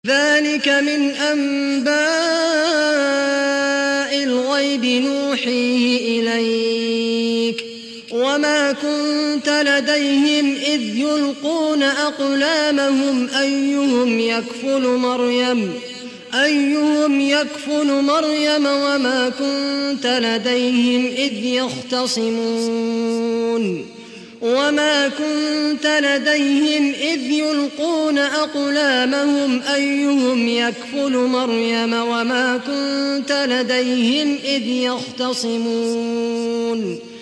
ذلك من أنباء الغيب نوحيه إليك وما كنت لديهم إذ يلقون أقلامهم أيهم يكفل مريم وما كنت لديهم إذ يختصمون وما كنت لديهم إذ يلقون أقلامهم أيهم يكفل مريم وما كنت لديهم إذ يختصمون